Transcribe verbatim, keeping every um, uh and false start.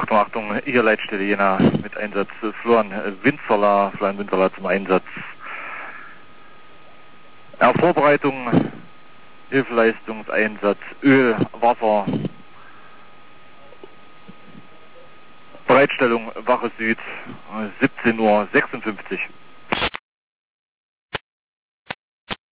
Achtung, Achtung, hier Leitstelle Jena mit Einsatz Florian Winzerla, Florian Winzerla zum Einsatz. Ja, Vorbereitung, Hilfeleistungseinsatz, Öl, Wasser, Bereitstellung Wache Süd, siebzehn Uhr sechsundfünfzig.